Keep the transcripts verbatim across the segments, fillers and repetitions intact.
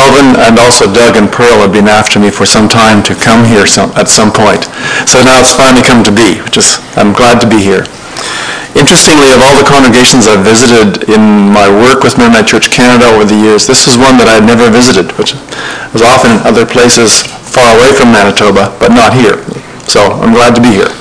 Kelvin and also Doug and Pearl have been after me for some time to come here some, at some point. So now it's finally come to be, which is, I'm glad to be here. Interestingly, of all the congregations I've visited in my work with Mennonite Church Canada over the years, this is one that I had never visited, which was often in other places far away from Manitoba, but not here. So I'm glad to be here.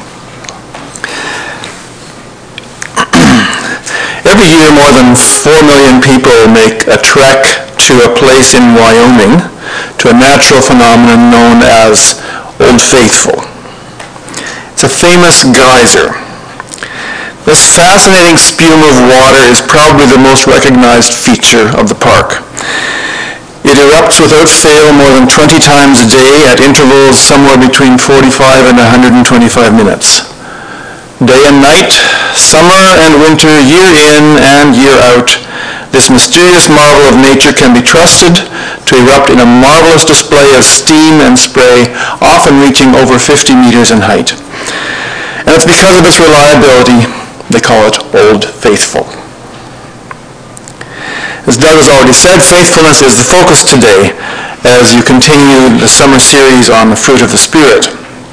Every year, more than four million people make a trek to a place in Wyoming, to a natural phenomenon known as Old Faithful. It's a famous geyser. This fascinating spume of water is probably the most recognized feature of the park. It erupts without fail more than twenty times a day at intervals somewhere between forty-five and one hundred twenty-five minutes. Day and night, summer and winter, year in and year out, this mysterious marvel of nature can be trusted to erupt in a marvelous display of steam and spray, often reaching over fifty meters in height. And it's because of its reliability they call it Old Faithful. As Doug has already said, faithfulness is the focus today as you continue the summer series on the fruit of the Spirit.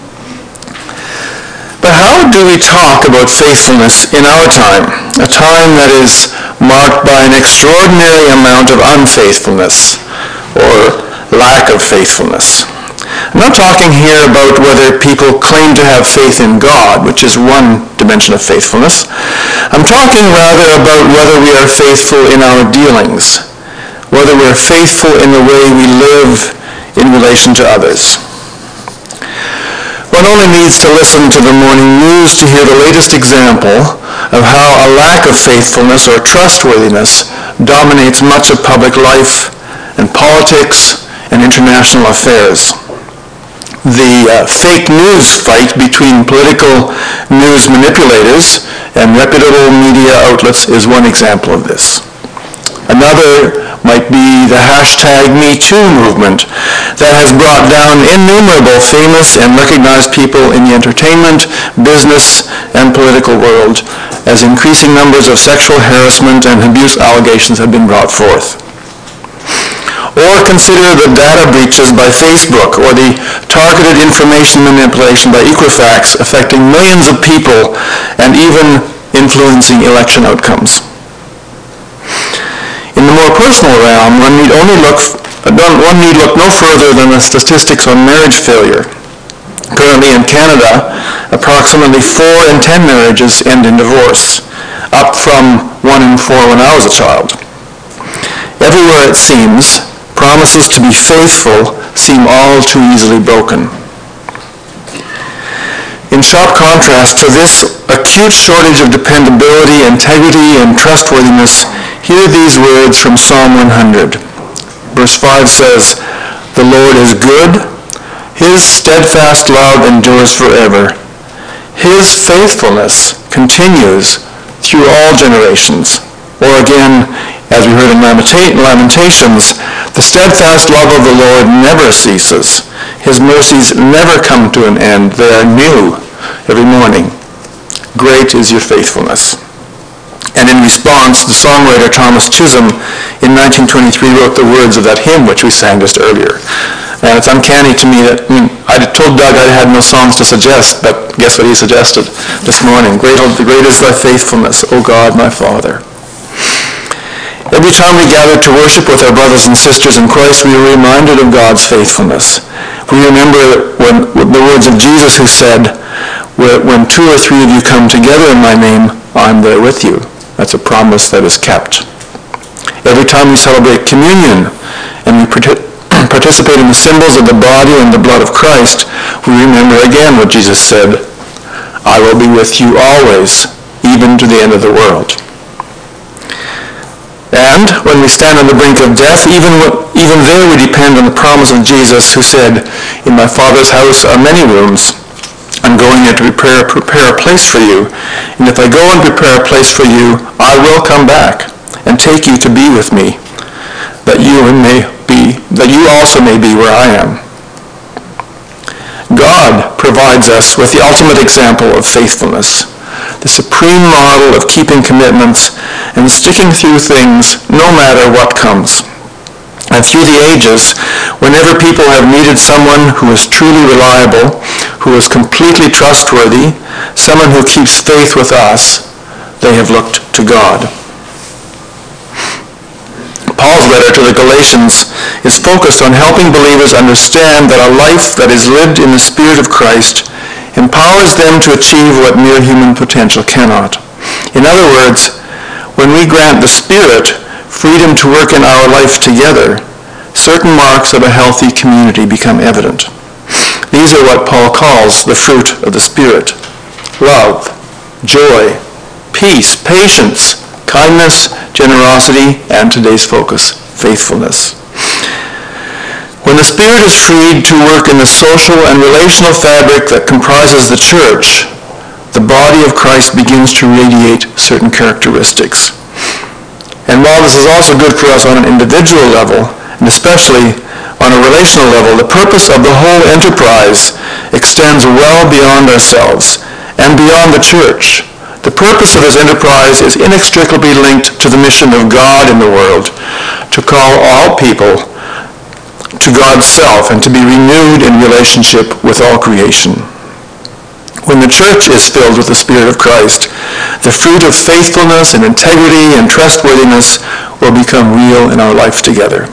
But how do we talk about faithfulness in our time, a time that is marked by an extraordinary amount of unfaithfulness or lack of faithfulness? I'm not talking here about whether people claim to have faith in God, which is one dimension of faithfulness. I'm talking rather about whether we are faithful in our dealings, whether we're faithful in the way we live in relation to others. One only needs to listen to the morning news to hear the latest example of how a lack of faithfulness or trustworthiness dominates much of public life and politics and international affairs. The uh, fake news fight between political news manipulators and reputable media outlets is one example of this. Another might be the hashtag Me Too movement that has brought down innumerable famous and recognized people in the entertainment, business, and political world as increasing numbers of sexual harassment and abuse allegations have been brought forth. Or consider the data breaches by Facebook or the targeted information manipulation by Equifax affecting millions of people and even influencing election outcomes. In the more personal realm, one need only look, one need look no further than the statistics on marriage failure. Currently in Canada, approximately four in ten marriages end in divorce, up from one in four when I was a child. Everywhere it seems, promises to be faithful seem all too easily broken. In sharp contrast to this acute shortage of dependability, integrity, and trustworthiness, hear these words from Psalm one hundred. Verse five says, "The Lord is good. His steadfast love endures forever. His faithfulness continues through all generations." Or again, as we heard in Lamentations, "The steadfast love of the Lord never ceases. His mercies never come to an end. They are new every morning. Great is your faithfulness." And in response, the songwriter Thomas Chisholm in nineteen twenty-three wrote the words of that hymn which we sang just earlier. And it's uncanny to me that, I mean, I told Doug I had no songs to suggest, but guess what he suggested this morning? Great, great is thy faithfulness, O God, my Father. Every time we gather to worship with our brothers and sisters in Christ, we are reminded of God's faithfulness. We remember when, the words of Jesus who said, "When two or three of you come together in my name, I'm there with you." That's a promise that is kept. Every time we celebrate communion and we participate in the symbols of the body and the blood of Christ, we remember again what Jesus said, "I will be with you always, even to the end of the world." And when we stand on the brink of death, even, even there we depend on the promise of Jesus who said, "In my Father's house are many rooms. I'm going there to prepare, prepare a place for you. And if I go and prepare a place for you, I will come back and take you to be with me, that you may be, that you also may be where I am." God provides us with the ultimate example of faithfulness, the supreme model of keeping commitments and sticking through things no matter what comes. And and through the ages, whenever people have needed someone who is truly reliable, who is completely trustworthy, someone who keeps faith with us, they have looked to God. Paul's letter to the Galatians is focused on helping believers understand that a life that is lived in the Spirit of Christ empowers them to achieve what mere human potential cannot. In other words, when we grant the Spirit freedom to work in our life together, certain marks of a healthy community become evident. These are what Paul calls the fruit of the Spirit: love, joy, peace, patience, kindness, generosity, and today's focus, faithfulness. When the Spirit is freed to work in the social and relational fabric that comprises the church, the body of Christ begins to radiate certain characteristics. And while this is also good for us on an individual level, and especially on a relational level, the purpose of the whole enterprise extends well beyond ourselves and beyond the church. The purpose of this enterprise is inextricably linked to the mission of God in the world, to call all people to God's self and to be renewed in relationship with all creation. When the church is filled with the Spirit of Christ, the fruit of faithfulness and integrity and trustworthiness will become real in our life together.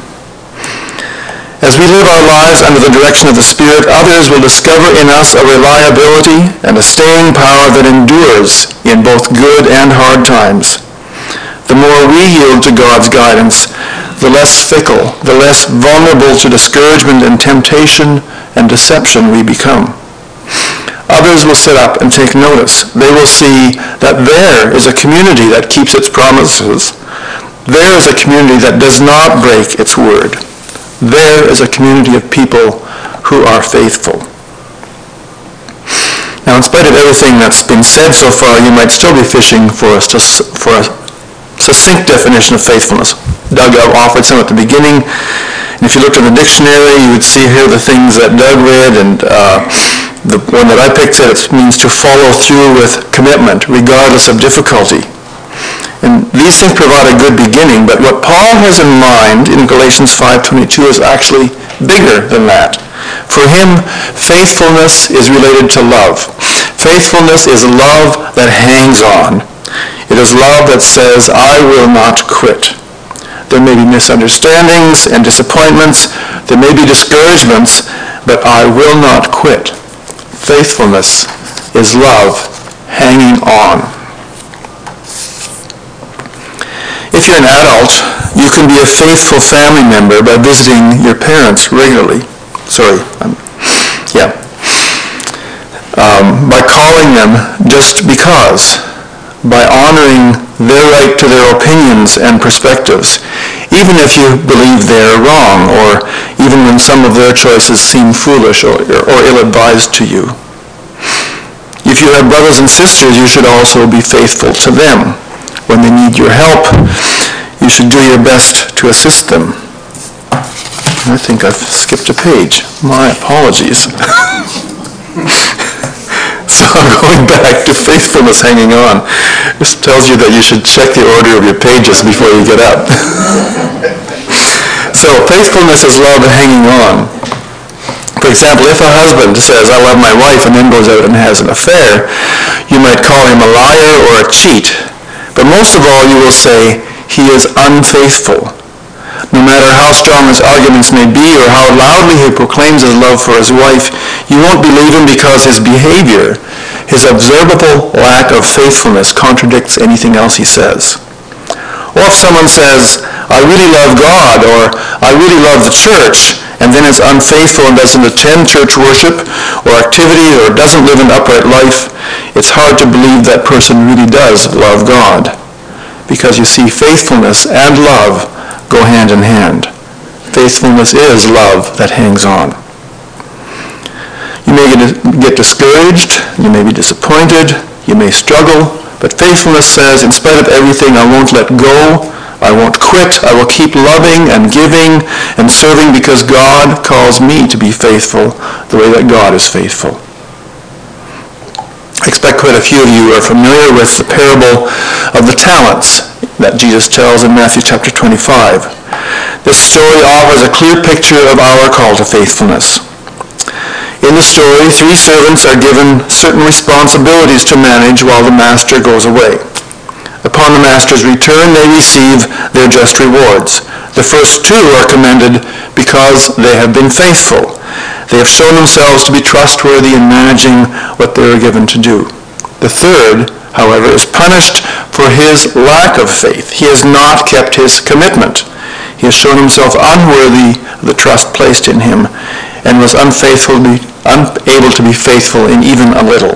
As we live our lives under the direction of the Spirit, others will discover in us a reliability and a staying power that endures in both good and hard times. The more we yield to God's guidance, the less fickle, the less vulnerable to discouragement and temptation and deception we become. Others will sit up and take notice. They will see that there is a community that keeps its promises. There is a community that does not break its word. There is a community of people who are faithful. Now, in spite of everything that's been said so far, you might still be fishing for a, for a succinct definition of faithfulness. Doug offered some at the beginning. And if you looked at the dictionary, you would see here the things that Doug read, and uh, the one that I picked said it means to follow through with commitment, regardless of difficulty. And these things provide a good beginning, but what Paul has in mind in Galatians five twenty-two is actually bigger than that. For him, faithfulness is related to love. Faithfulness is love that hangs on. It is love that says, I will not quit. There may be misunderstandings and disappointments. There may be discouragements, but I will not quit. Faithfulness is love hanging on. If you're an adult, you can be a faithful family member by visiting your parents regularly. Sorry, um, yeah. Um, by calling them just because, by honoring their right to their opinions and perspectives, even if you believe they're wrong, or even when some of their choices seem foolish or, or ill-advised to you. If you have brothers and sisters, you should also be faithful to them. When they need your help, you should do your best to assist them. I think I've skipped a page. My apologies. So I'm going back to faithfulness hanging on. This tells you that you should check the order of your pages before you get up. So faithfulness is love hanging on. For example, if a husband says, I love my wife, and then goes out and has an affair, you might call him a liar or a cheat. But most of all, you will say, he is unfaithful. No matter how strong his arguments may be or how loudly he proclaims his love for his wife, you won't believe him because his behavior, his observable lack of faithfulness, contradicts anything else he says. Or if someone says, I really love God, or I really love the church, and then is unfaithful and doesn't attend church worship or activity or doesn't live an upright life, it's hard to believe that person really does love God. Because you see, faithfulness and love go hand in hand. Faithfulness is love that hangs on. You may get discouraged, you may be disappointed, you may struggle, but faithfulness says, in spite of everything, I won't let go, I won't quit, I will keep loving and giving and serving because God calls me to be faithful the way that God is faithful. I expect quite a few of you are familiar with the parable of the talents that Jesus tells in Matthew chapter twenty-five. This story offers a clear picture of our call to faithfulness. In the story, three servants are given certain responsibilities to manage while the master goes away. Upon the master's return, they receive their just rewards. The first two are commended because they have been faithful. They have shown themselves to be trustworthy in managing what they are given to do. The third, however, is punished for his lack of faith. He has not kept his commitment. He has shown himself unworthy of the trust placed in him and was unfaithfully, unable to be faithful in even a little.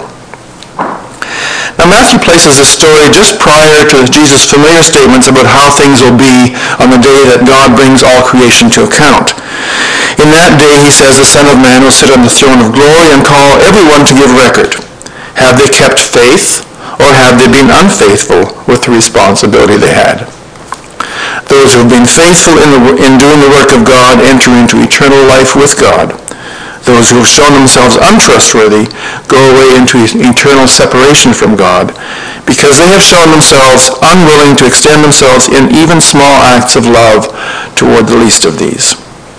Now Matthew places this story just prior to Jesus' familiar statements about how things will be on the day that God brings all creation to account. In that day, he says, the Son of Man will sit on the throne of glory and call everyone to give record. Have they kept faith, or have they been unfaithful with the responsibility they had? Those who have been faithful in, the, in doing the work of God enter into eternal life with God. Those who have shown themselves untrustworthy go away into eternal separation from God because they have shown themselves unwilling to extend themselves in even small acts of love toward the least of these.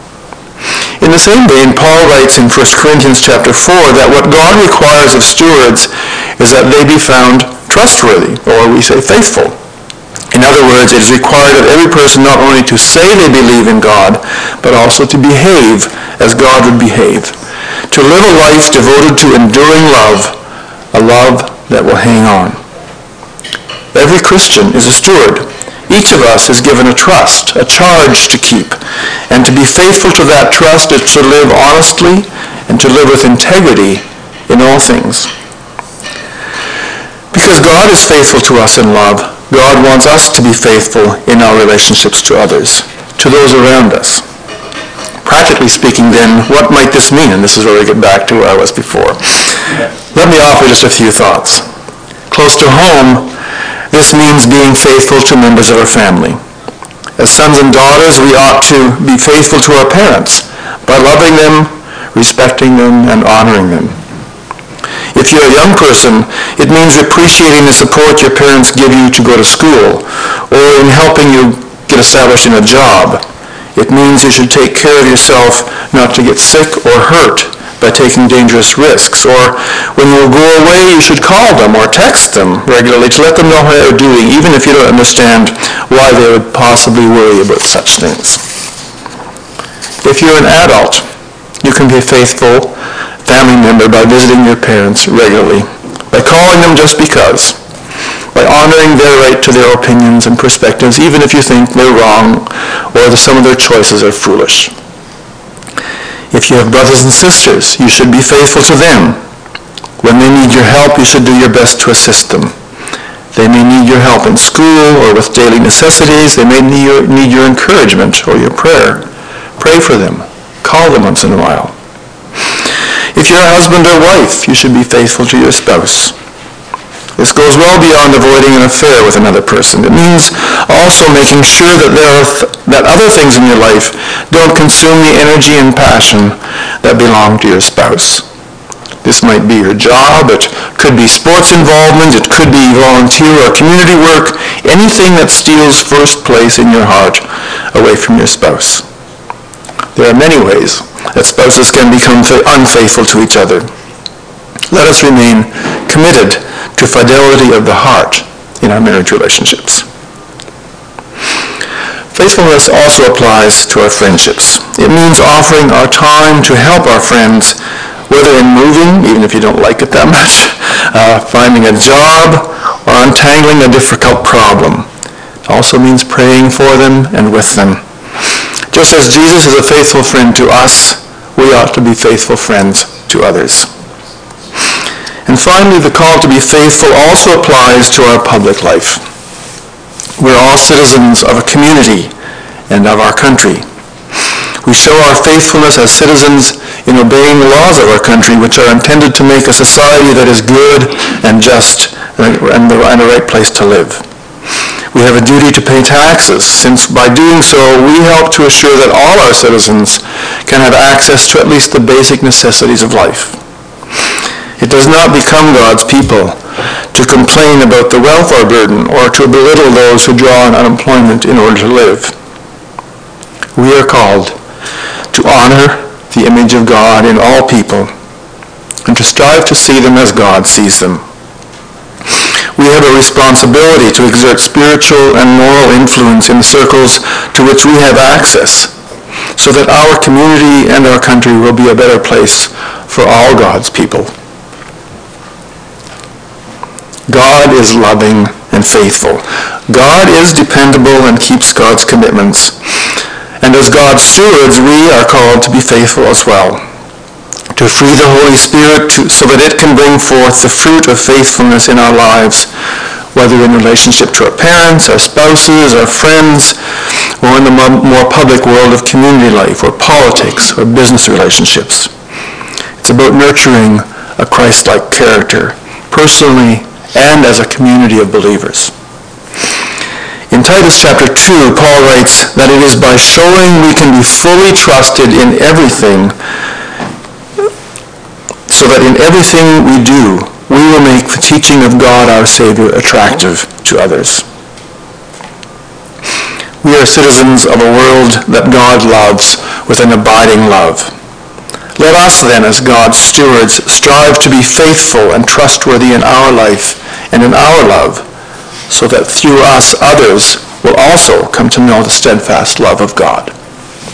In the same vein, Paul writes in First Corinthians chapter four that what God requires of stewards is that they be found trustworthy, or we say faithful. In other words, it is required of every person not only to say they believe in God, but also to behave as God would behave. To live a life devoted to enduring love, a love that will hang on. Every Christian is a steward. Each of us is given a trust, a charge to keep. And to be faithful to that trust is to live honestly and to live with integrity in all things. Because God is faithful to us in love, God wants us to be faithful in our relationships to others, to those around us. Practically speaking, then, what might this mean? And this is where we get back to where I was before. Let me offer just a few thoughts. Close to home, this means being faithful to members of our family. As sons and daughters, we ought to be faithful to our parents by loving them, respecting them, and honoring them. If you're a young person, it means appreciating the support your parents give you to go to school or in helping you get established in a job. It means you should take care of yourself not to get sick or hurt by taking dangerous risks. Or when you go away, you should call them or text them regularly to let them know how they're doing, even if you don't understand why they would possibly worry about such things. If you're an adult, you can be a faithful family member by visiting your parents regularly, by calling them just because, by honoring their right to their opinions and perspectives, even if you think they're wrong or that some of their choices are foolish. If you have brothers and sisters, you should be faithful to them. When they need your help, you should do your best to assist them. They may need your help in school or with daily necessities. They may need your, need your encouragement or your prayer. Pray for them. Call them once in a while. If you're a husband or wife, you should be faithful to your spouse. This goes well beyond avoiding an affair with another person. It means also making sure that there are th- that other things in your life don't consume the energy and passion that belong to your spouse. This might be your job, it could be sports involvement, it could be volunteer or community work, anything that steals first place in your heart away from your spouse. There are many ways that spouses can become unfaithful to each other. Let us remain committed to fidelity of the heart in our marriage relationships. Faithfulness also applies to our friendships. It means offering our time to help our friends, whether in moving, even if you don't like it that much, uh, finding a job, or untangling a difficult problem. It also means praying for them and with them. Just as Jesus is a faithful friend to us, we ought to be faithful friends to others. And finally, the call to be faithful also applies to our public life. We're all citizens of a community and of our country. We show our faithfulness as citizens in obeying the laws of our country, which are intended to make a society that is good and just and the, and the right place to live. We have a duty to pay taxes, since by doing so, we help to assure that all our citizens can have access to at least the basic necessities of life. It does not become God's people to complain about the welfare burden or to belittle those who draw on unemployment in order to live. We are called to honor the image of God in all people and to strive to see them as God sees them. We have a responsibility to exert spiritual and moral influence in the circles to which we have access, so that our community and our country will be a better place for all God's people. God is loving and faithful. God is dependable and keeps God's commitments. And as God's stewards, we are called to be faithful as well, to free the Holy Spirit to, so that it can bring forth the fruit of faithfulness in our lives, whether in relationship to our parents, our spouses, our friends, or in the more public world of community life, or politics, or business relationships. It's about nurturing a Christ-like character, personally and as a community of believers. In Titus chapter two, Paul writes that it is by showing we can be fully trusted in everything, so that in everything we do, we will make the teaching of God our Savior attractive to others. We are citizens of a world that God loves with an abiding love. Let us then, as God's stewards, strive to be faithful and trustworthy in our life and in our love, so that through us others will also come to know the steadfast love of God.